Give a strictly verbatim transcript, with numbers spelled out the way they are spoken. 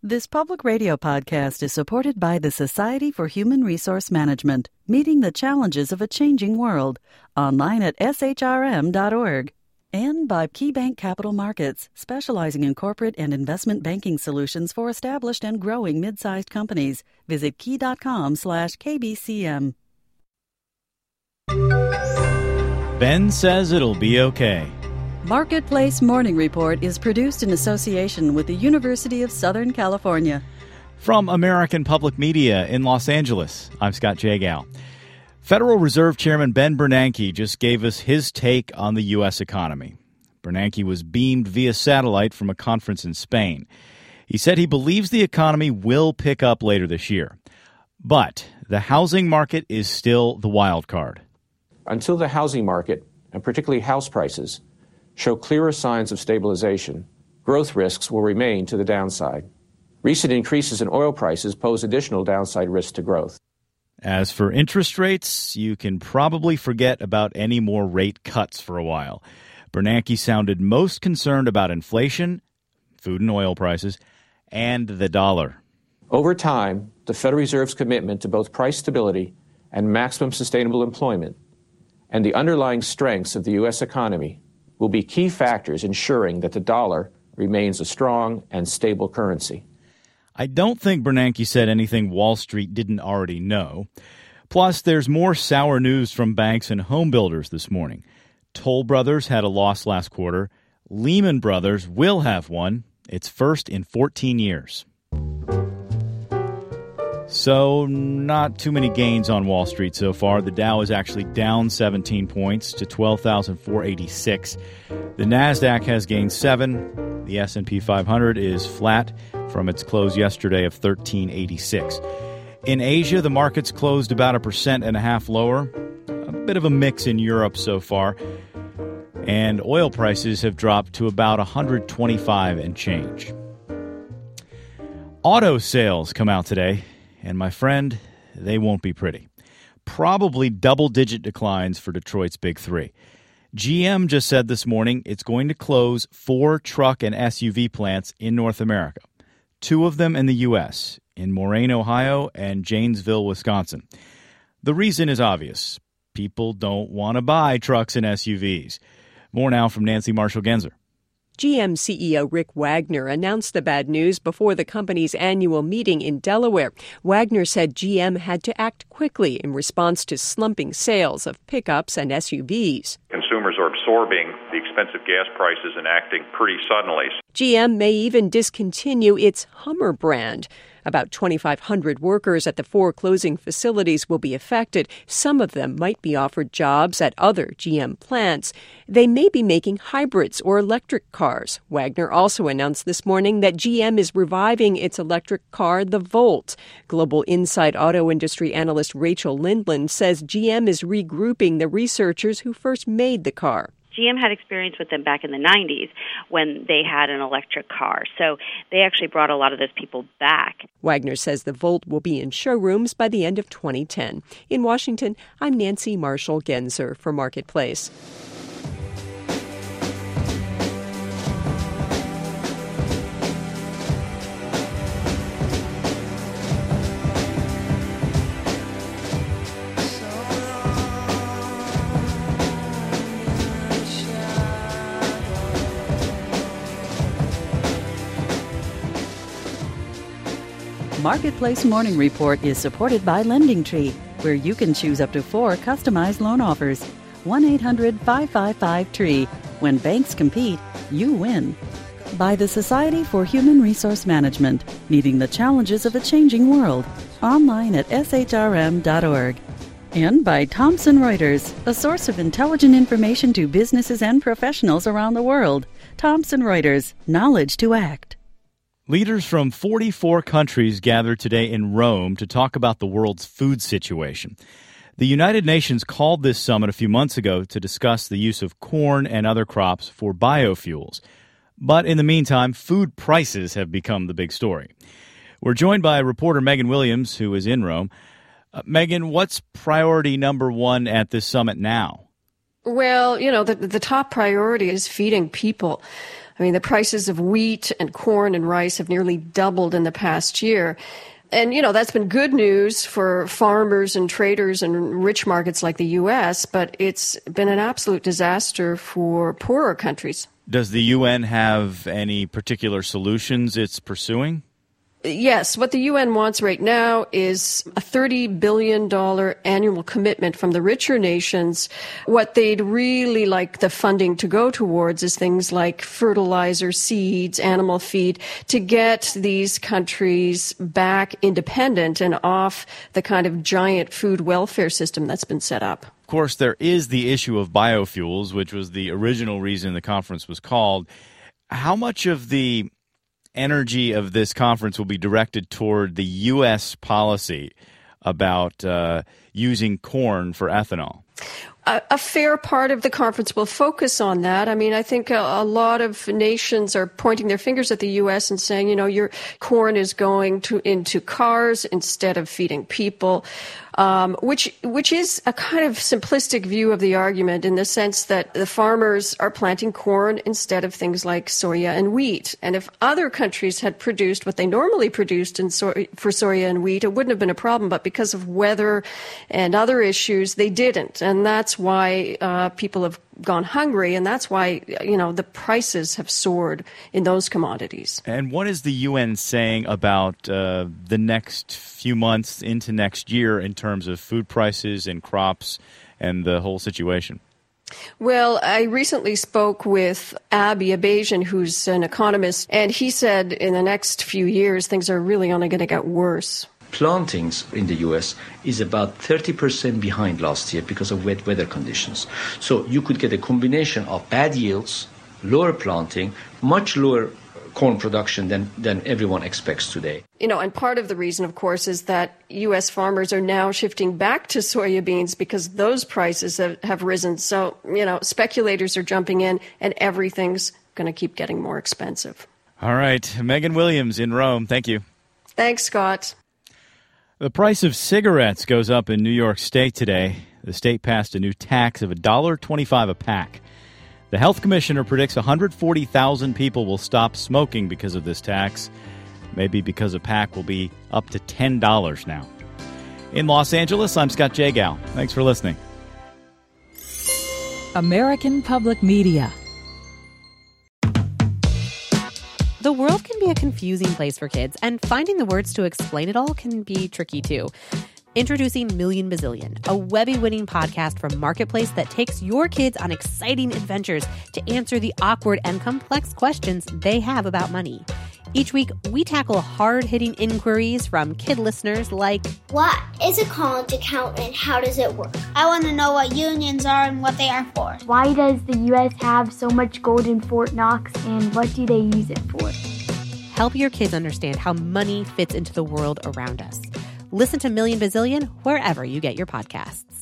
This public radio podcast is supported by the Society for Human Resource Management, meeting the challenges of a changing world, online at s h r m dot org. And by KeyBank Capital Markets, specializing in corporate and investment banking solutions for established and growing mid-sized companies. Visit key.com slash kbcm. Ben says it'll be okay. Marketplace Morning Report is produced in association with the University of Southern California. From American Public Media in Los Angeles, I'm Scott Jagow. Federal Reserve Chairman Ben Bernanke just gave us his take on the U S economy. Bernanke was beamed via satellite from a conference in Spain. He said he believes the economy will pick up later this year. But the housing market is still the wild card. Until the housing market, and particularly house prices, show clearer signs of stabilization, growth risks will remain to the downside. Recent increases in oil prices pose additional downside risks to growth. As for interest rates, you can probably forget about any more rate cuts for a while. Bernanke sounded most concerned about inflation, food and oil prices, and the dollar. Over time, the Federal Reserve's commitment to both price stability and maximum sustainable employment, and the underlying strengths of the U S economy, will be key factors ensuring that the dollar remains a strong and stable currency. I don't think Bernanke said anything Wall Street didn't already know. Plus, there's more sour news from banks and home builders this morning. Toll Brothers had a loss last quarter. Lehman Brothers will have one. It's first in fourteen years. So, not too many gains on Wall Street so far. The Dow is actually down seventeen points to twelve thousand four hundred eighty-six. The NASDAQ has gained seven. The S and P five hundred is flat from its close yesterday of thirteen eighty-six. In Asia, the markets closed about a percent and a half lower. A bit of a mix in Europe so far. And oil prices have dropped to about one hundred twenty-five and change. Auto sales come out today. And my friend, they won't be pretty. Probably double-digit declines for Detroit's Big Three. G M just said this morning it's going to close four truck and S U V plants in North America. Two of them in the U S, in Moraine, Ohio, and Janesville, Wisconsin. The reason is obvious. People don't want to buy trucks and S U Vs. More now from Nancy Marshall-Genzer. G M C E O Rick Wagner announced the bad news before the company's annual meeting in Delaware. Wagner said G M had to act quickly in response to slumping sales of pickups and S U Vs. Consumers are absorbing the expensive gas prices and acting pretty suddenly. G M may even discontinue its Hummer brand. About twenty-five hundred workers at the four closing facilities will be affected. Some of them might be offered jobs at other G M plants. They may be making hybrids or electric cars. Wagner also announced this morning that G M is reviving its electric car, the Volt. Global Insight auto industry analyst Rachel Lindland says G M is regrouping the researchers who first made the car. G M had experience with them back in the nineties when they had an electric car. So they actually brought a lot of those people back. Wagner says the Volt will be in showrooms by the end of twenty ten. In Washington, I'm Nancy Marshall-Genzer for Marketplace. Marketplace Morning Report is supported by LendingTree, where you can choose up to four customized loan offers. one eight hundred five five five T R E E. When banks compete, you win. By the Society for Human Resource Management, meeting the challenges of a changing world. Online at s h r m dot org. And by Thomson Reuters, a source of intelligent information to businesses and professionals around the world. Thomson Reuters, knowledge to act. Leaders from forty-four countries gathered today in Rome to talk about the world's food situation. The United Nations called this summit a few months ago to discuss the use of corn and other crops for biofuels. But in the meantime, food prices have become the big story. We're joined by reporter Megan Williams, who is in Rome. Uh, Megan, what's priority number one at this summit now? Well, you know, the, the top priority is feeding people. I mean, the prices of wheat and corn and rice have nearly doubled in the past year. And, you know, that's been good news for farmers and traders in rich markets like the U S, but it's been an absolute disaster for poorer countries. Does the U N have any particular solutions it's pursuing? Yes, what the U N wants right now is a thirty billion dollars annual commitment from the richer nations. What they'd really like the funding to go towards is things like fertilizer, seeds, animal feed, to get these countries back independent and off the kind of giant food welfare system that's been set up. Of course, there is the issue of biofuels, which was the original reason the conference was called. How much of the energy of this conference will be directed toward the U S policy about uh, using corn for ethanol? A, a fair part of the conference will focus on that. I mean, I think a, a lot of nations are pointing their fingers at the U S and saying, you know, your corn is going to into cars instead of feeding people. Um, which which is a kind of simplistic view of the argument in the sense that the farmers are planting corn instead of things like soya and wheat. And if other countries had produced what they normally produced in so- for soya and wheat, it wouldn't have been a problem. But because of weather and other issues, they didn't. And that's why uh, people have gone hungry, and that's why, you know, the prices have soared in those commodities. And what is the U N saying about uh, the next few months into next year in terms of food prices and crops and the whole situation? Well, I recently spoke with Abbey Abajian, who's an economist, and he said in the next few years things are really only going to get worse. Plantings in the U S is about thirty percent behind last year because of wet weather conditions. So you could get a combination of bad yields, lower planting, much lower corn production than, than everyone expects today. You know, and part of the reason, of course, is that U S farmers are now shifting back to soya beans because those prices have, have risen. So, you know, speculators are jumping in and everything's going to keep getting more expensive. All right. Megan Williams in Rome. Thank you. Thanks, Scott. The price of cigarettes goes up in New York State today. The state passed a new tax of one dollar and twenty-five cents a pack. The health commissioner predicts one hundred forty thousand people will stop smoking because of this tax. Maybe because a pack will be up to ten dollars now. In Los Angeles, I'm Scott Jagow. Thanks for listening. American Public Media. The world can be a confusing place for kids, and finding the words to explain it all can be tricky too. Introducing Million Bazillion, a Webby-winning podcast from Marketplace that takes your kids on exciting adventures to answer the awkward and complex questions they have about money. Each week, we tackle hard-hitting inquiries from kid listeners like, what is a college account and how does it work? I want to know what unions are and what they are for. Why does the U S have so much gold in Fort Knox and what do they use it for? Help your kids understand how money fits into the world around us. Listen to Million Bazillion wherever you get your podcasts.